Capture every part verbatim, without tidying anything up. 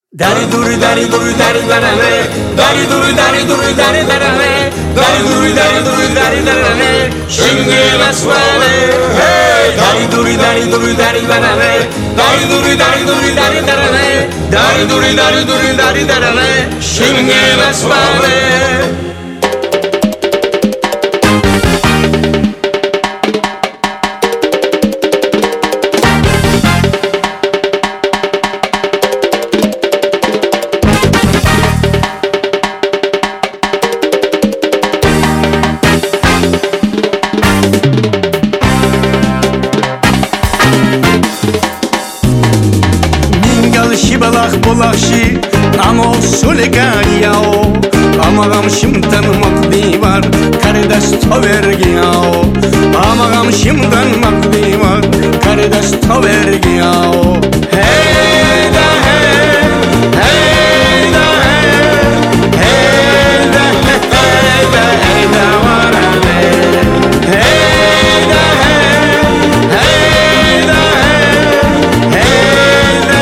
Dari duri dari duri dari darane, dari duri dari duri dari darane, dari duri dari duri dari darane, shinge maswale. Hey, dari duri dari duri dari darane, dari duri dari duri dari darane, dari duri dari duri dari darane, shinge maswale. Balak bulakşi amo suligayao amagam şimdan makdi var karides tovergiyao amagam şimdan makdi var karides tovergiyao hey da hey hey da hey hey da hey da hey da varane hey da hey hey da hey hey da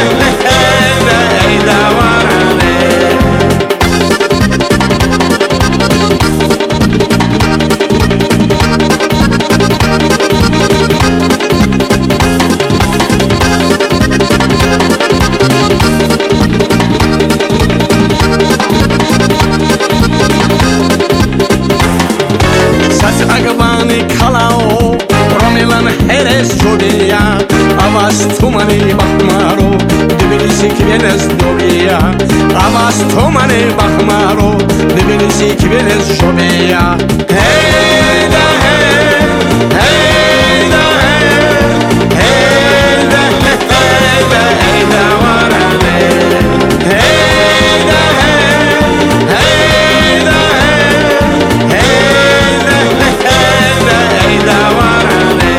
kalao romelan heres jodia avas tumani bakmaro dibirisi kivenes dobia avas tumani bakmaro dibirisi kivenes jobia hey da hey hey da hey hey da hey da hey da varane hey da hey hey da hey hey da hey da varane.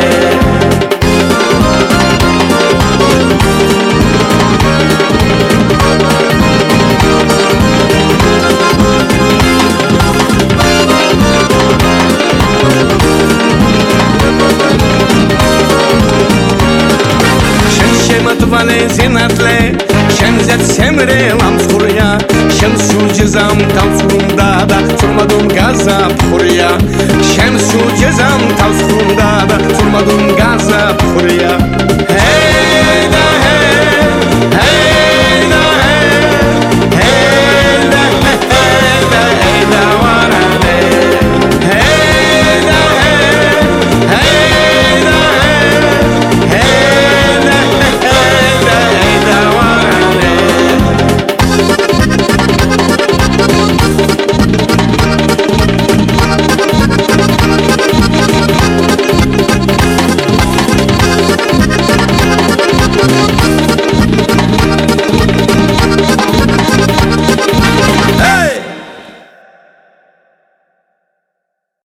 Vale zinatle şemzet semre lamskurya şemsu cezam tavsurunda da turmadım gazap kurya şemsu cezam tavsurunda da turmadım gazap kurya hey